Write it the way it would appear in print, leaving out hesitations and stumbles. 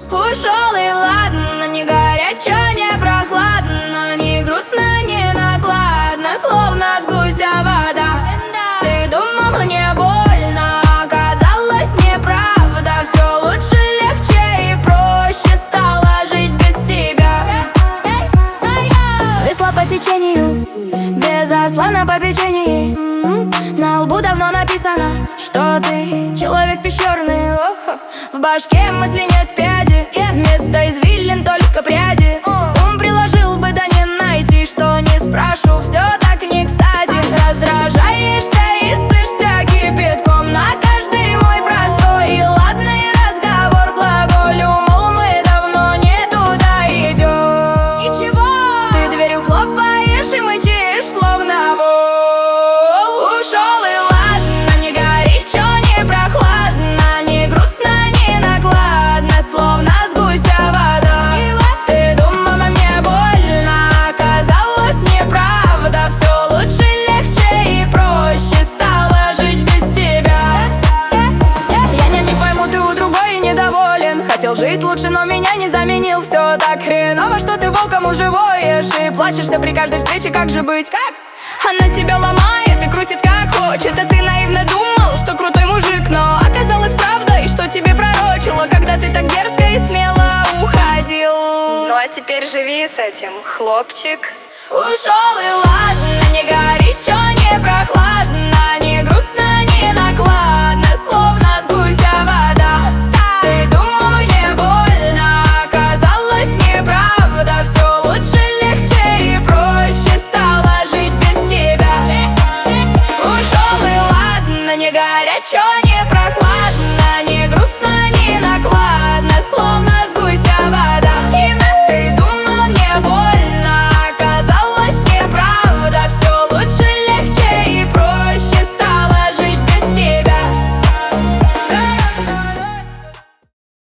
Ушел и ладно, не горячо, не прохладно, не грустно, не накладно, словно с гуся вода. Ты думал, мне больно, оказалось неправда. Все лучше, легче и проще стало жить без тебя. Весла по течению, без осла на попечении. На лбу давно написано, что ты человек пещерный. В башке мысли нет пяди, вместо извилин только пряди. Ум приложил бы, да не найти, что не спрошу, все так не кстати. Раздражаешься и ссышься кипятком на каждый мой простой и ладный разговор. Глаголю, мол, мы давно не туда идем. Ничего, ты дверью хлопаешь и мычишь, словно вол. Ушел и ладно, не горячо, не прохладно, не грустно, не накладно, словно с гуся вода. Ты думала, мне больно, оказалось неправда. Все лучше, легче и проще стало жить без тебя. Я не пойму, ты у другой недоволен. Хотел жить лучше, но меня не заменил. Все так хреново, что ты волком уже воешь и плачешься при каждой встрече, как же быть? Как? Она тебя ломает и крутит как хочет, а ты наивно думал, что крутой мужик. Но оказалось правдой, что тебе пророчило, когда ты так дерзко и смело уходил. Ну а теперь живи с этим, хлопчик. Ушел и ладно, не горячо, не прохладно, не грустно, не накладно, словно с гуся вода.